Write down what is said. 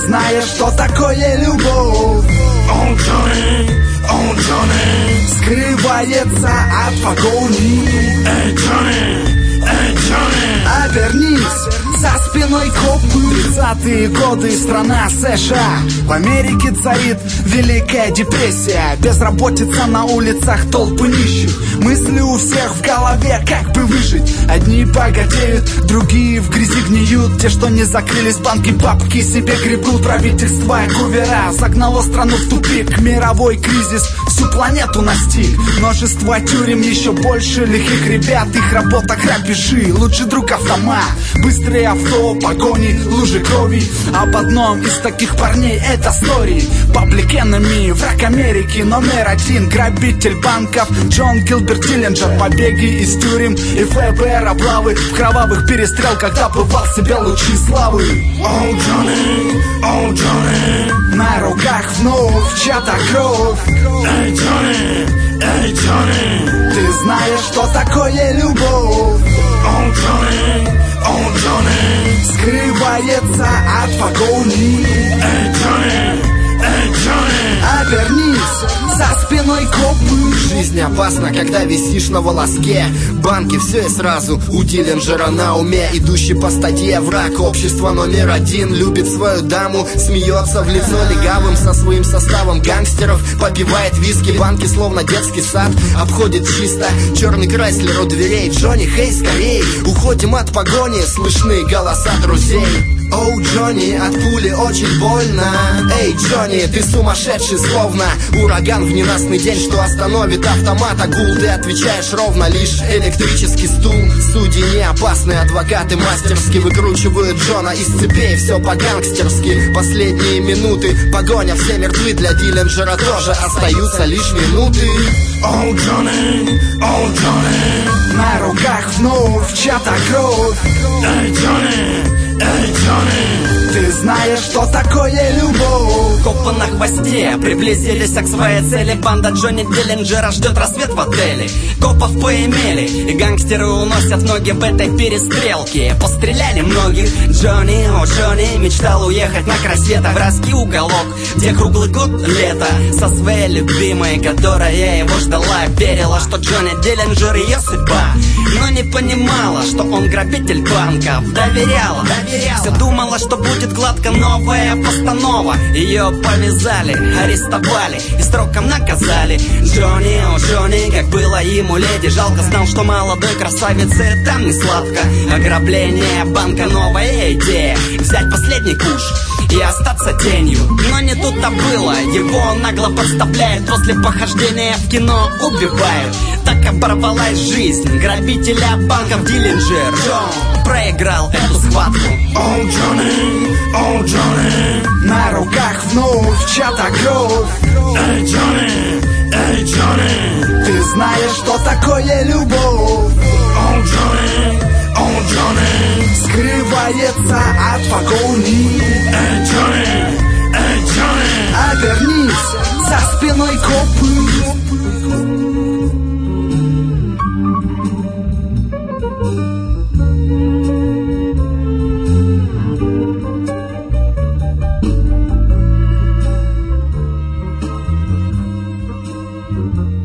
знаешь, что такое любовь? О, Джонни, скрывается от погони. эй, Джонни, обернись, за спиной копы. 30-е годы, страна США. В Америке царит Великая депрессия. Безработица на улицах, толпы нищих. Мысли у всех в голове, как бы выжить. Одни богатеют, другие в грязи гниют. Те, что не закрылись, банки, папки себе гребут. Правительство кувера загнало страну в тупик. Мировой кризис всю планету настиг. Множество тюрем, еще больше лихих ребят. Их работа грабежи, лучший друг автомат. Быстрые авто, погони, лужи крови. Об одном из таких парней это story. Public Enemy, враг Америки №1. Грабитель банков Джон Гилберт Диллинджер. Побеги из тюрем и ФБР облавы. В кровавых перестрелках добывал себе лучи славы. О, Джонни, на руках вновь чья-то кровь. эй, Джонни, ты знаешь, что такое любовь? О, Джонни, скрывается от погони. эй, Джонни, обернись, за спиной копы. Жизнь опасна, когда висишь на волоске. Банки, все и сразу у Диллинджера на уме. Идущий по статье враг общества №1. Любит свою даму, смеется в лицо легавым со своим составом гангстеров. Попивает виски, банки словно детский сад. Обходит чисто черный Крайслер у дверей. Джонни, хей, скорей, уходим от погони. Слышны голоса друзей. Оу, Джонни, от пули очень больно. Эй, Джонни, ты сумасшедший словно ураган в ненастный день, что остановит автомат. Акул, ты отвечаешь ровно, лишь электрический стул. Судьи не опасные, адвокаты мастерски выкручивают Джона из цепей. Все по-гангстерски, последние минуты. Погоня, все мертвы, для Диллинджера тоже остаются лишь минуты. О, Джонни, на руках вновь чья-то кровь. эй, Джонни, ты знаешь, что такое любовь? Копы на хвосте приблизились к своей цели. Банда Джонни Диллинджера ждет рассвет в отеле. Копов поимели, и гангстеры уносят ноги в этой перестрелке. Постреляли многих. Джонни, о Джонни, мечтал уехать на край света, в райский уголок, где круглый год лето, со своей любимой, которая его ждала. Верила, что Джонни Диллинджер ее судьба, но не понимала, что он грабитель банков. Доверяла, все думала, что будет гладко, новая постанова. Ее повязали, арестовали и строком наказали. Джонни, о Джонни, как было ему леди жалко. Знал, что молодой красавице там не сладко. Ограбление банка, новая идея. Взять последний куш и остаться тенью. Но не тут-то было, его нагло подставляют. После похождения в кино убивают. Так оборвалась жизнь грабителя банков. Диллинджер проиграл эту схватку. О, Джонни, на руках вновь чья-то кровь. эй, Джонни, ты знаешь, что такое любовь? О, Джонни, скрывается от погони. эй, Джонни, обернись, за спиной копы. Thank you.